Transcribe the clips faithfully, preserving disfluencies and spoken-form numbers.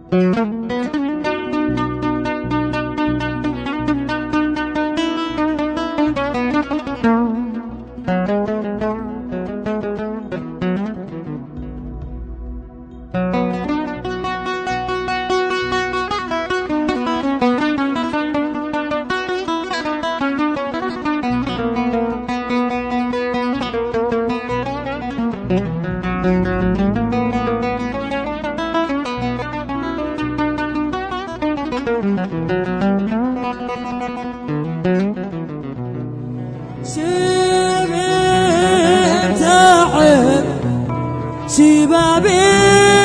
شباب تعب شبابي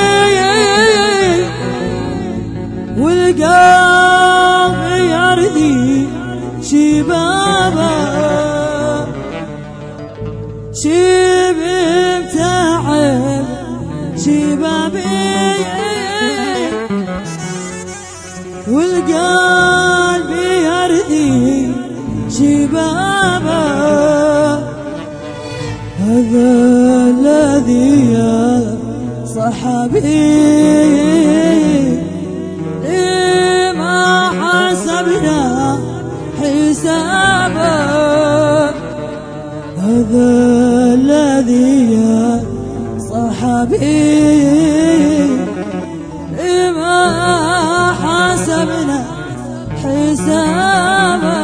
والقلب يرثي شبابه شباب تعب شبابي والقلب يرثي شبابه هذا الذي يا صحابي لما حسبنا حسابه هذا الذي يا صحابي لما حسبنا حسابه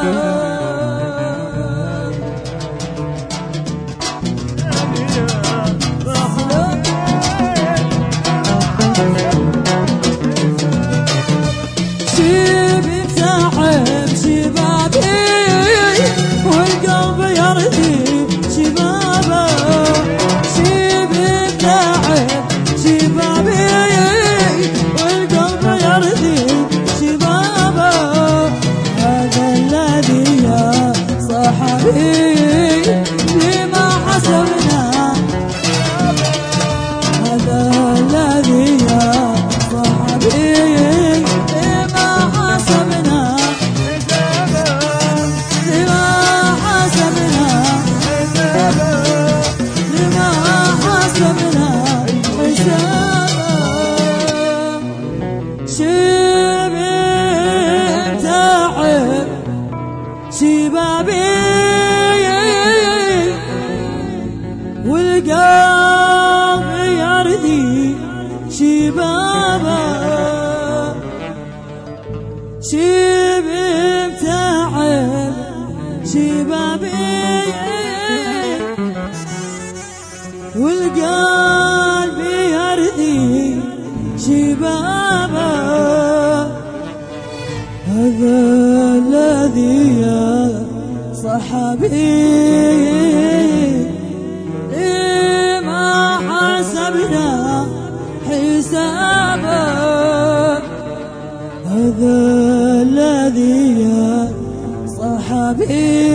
شبابي والقلب يرثي شبابه شباب تعب شبابي والقلب يرثي شبابه هذا الذي يا صحابي لما حسبنا حسابه هذا الذي يا صحابي